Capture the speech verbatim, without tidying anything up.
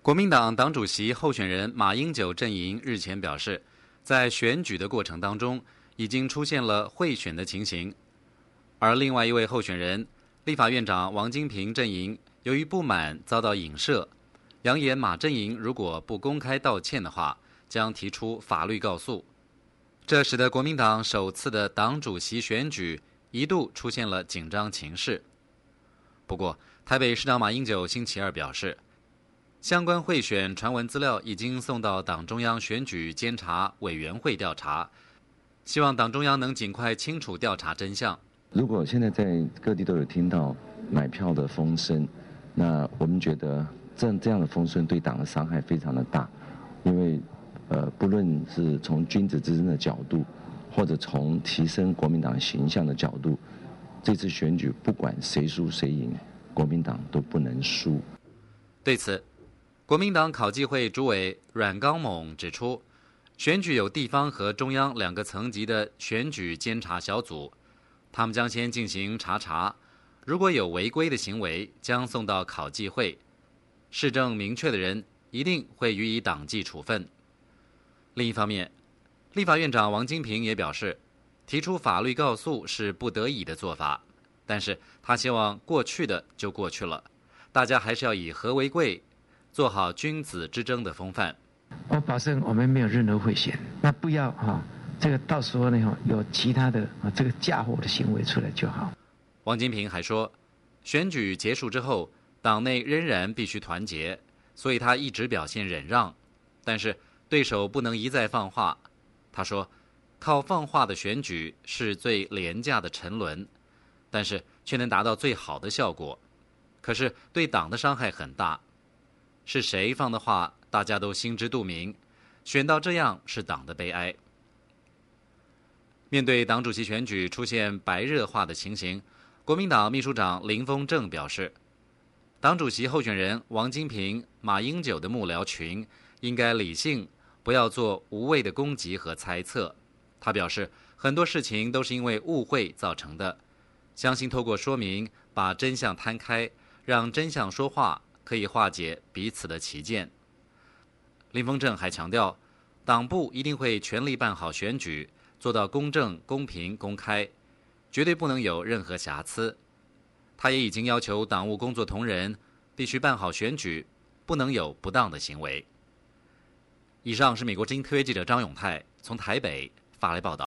国民党党主席候选人马英九阵营日前表示，在选举的过程当中，已经出现了贿选的情形。而另外一位候选人，立法院长王金平阵营，由于不满遭到影射，扬言马阵营如果不公开道歉的话，将提出法律告诉。这使得国民党首次的党主席选举一度出现了紧张情势。不过，台北市长马英九星期二表示，相关贿选传闻资料已经送到党中央选举监察委员会调查，希望党中央能尽快清楚调查真相。 如果现在在各地都有听到买票的风声，那我们觉得这这样的风声对党的伤害非常的大，因为呃，不论是从君子之争的角度，或者从提升国民党形象的角度，这次选举不管谁输谁赢，国民党都不能输。 对此，国民党考纪会主委阮刚猛指出，选举有地方和中央两个层级的选举监察小组，他们将先进行查查，如果有违规的行为，将送到考纪会，事证明确的人一定会予以党纪处分。另一方面，立法院长王金平也表示，提出法律告诉是不得已的做法，但是他希望过去的就过去了，大家还是要以和为贵，做好君子之争的风范。 我保证我们没有任何贿选，那不要哈、哦，这个到时候呢有其他的啊这个嫁祸的行为出来就好。 王金平还说，选举结束之后，党内仍然必须团结，所以他一直表现忍让，但是对手不能一再放话。他说，靠放话的选举是最廉价的沉沦，但是却能达到最好的效果，可是对党的伤害很大。是谁放的话，大家都心知肚明，选到这样是党的悲哀。面对党主席选举出现白热化的情形，国民党秘书长林峰正表示，党主席候选人王金平、马英九的幕僚群应该理性，不要做无谓的攻击和猜测。他表示，很多事情都是因为误会造成的，相信透过说明，把真相摊开，让真相说话，可以化解彼此的歧见。林峰正还强调，党部一定会全力办好选举，做到公正、公平、公开，绝对不能有任何瑕疵。他也已经要求党务工作同仁必须办好选举，不能有不当的行为。以上是美国之音特约记者张永泰从台北发来报道。